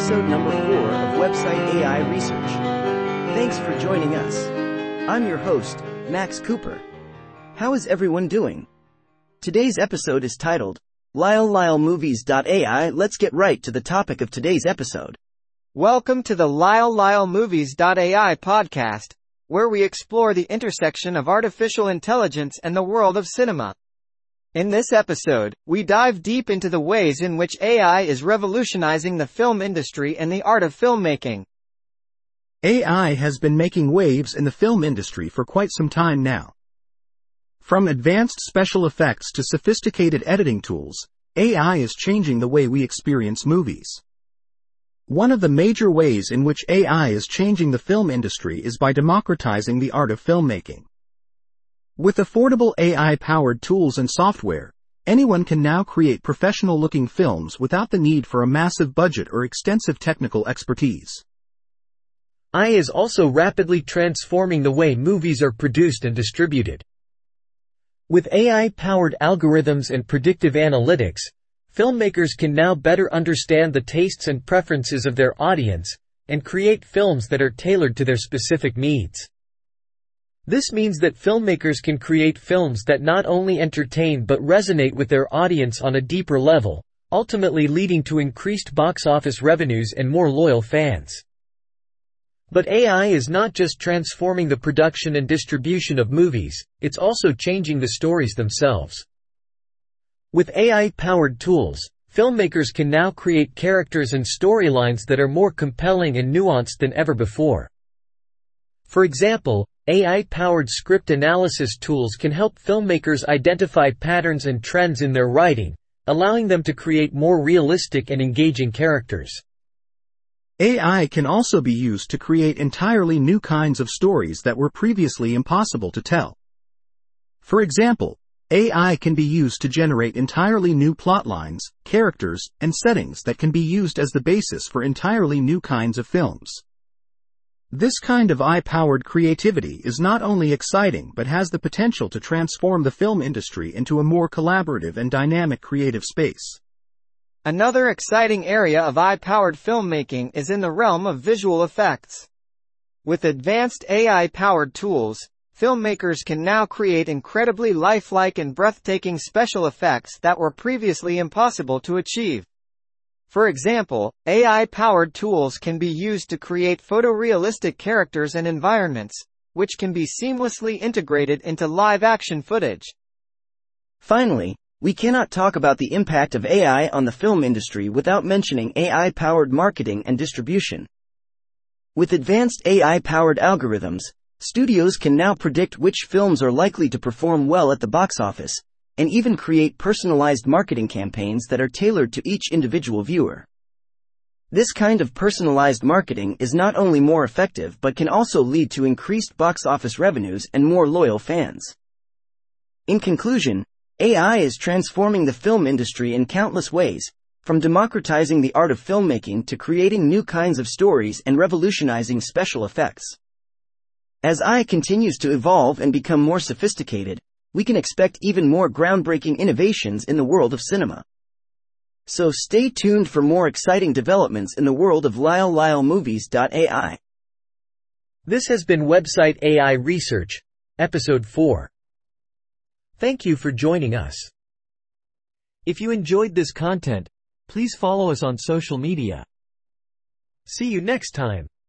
episode number 4 of Website AI Research. Thanks for joining us. I'm your host, Max Cooper. How is everyone doing? Today's episode is titled, LyleLyleMovies.ai. Let's get right to the topic of today's episode. Welcome to the LyleLyleMovies.ai podcast, where we explore the intersection of artificial intelligence and the world of cinema. In this episode, we dive deep into the ways in which AI is revolutionizing the film industry and the art of filmmaking. AI has been making waves in the film industry for quite some time now. From advanced special effects to sophisticated editing tools, AI is changing the way we experience movies. One of the major ways in which AI is changing the film industry is by democratizing the art of filmmaking. With affordable AI-powered tools and software, anyone can now create professional-looking films without the need for a massive budget or extensive technical expertise. AI is also rapidly transforming the way movies are produced and distributed. With AI-powered algorithms and predictive analytics, filmmakers can now better understand the tastes and preferences of their audience, and create films that are tailored to their specific needs. This means that filmmakers can create films that not only entertain but resonate with their audience on a deeper level, ultimately leading to increased box office revenues and more loyal fans. But AI is not just transforming the production and distribution of movies, it's also changing the stories themselves. With AI-powered tools, filmmakers can now create characters and storylines that are more compelling and nuanced than ever before. For example, AI-powered script analysis tools can help filmmakers identify patterns and trends in their writing, allowing them to create more realistic and engaging characters. AI can also be used to create entirely new kinds of stories that were previously impossible to tell. For example, AI can be used to generate entirely new plotlines, characters, and settings that can be used as the basis for entirely new kinds of films. This kind of AI-powered creativity is not only exciting but has the potential to transform the film industry into a more collaborative and dynamic creative space. Another exciting area of AI-powered filmmaking is in the realm of visual effects. With advanced AI-powered tools, filmmakers can now create incredibly lifelike and breathtaking special effects that were previously impossible to achieve. For example, AI-powered tools can be used to create photorealistic characters and environments, which can be seamlessly integrated into live-action footage. Finally, we cannot talk about the impact of AI on the film industry without mentioning AI-powered marketing and distribution. With advanced AI-powered algorithms, studios can now predict which films are likely to perform well at the box office, and even create personalized marketing campaigns that are tailored to each individual viewer. This kind of personalized marketing is not only more effective but can also lead to increased box office revenues and more loyal fans. In conclusion, AI is transforming the film industry in countless ways, from democratizing the art of filmmaking to creating new kinds of stories and revolutionizing special effects. As AI continues to evolve and become more sophisticated, we can expect even more groundbreaking innovations in the world of cinema. So stay tuned for more exciting developments in the world of LyleLyleMovies.ai. This has been Website AI Research, Episode 4. Thank you for joining us. If you enjoyed this content, please follow us on social media. See you next time.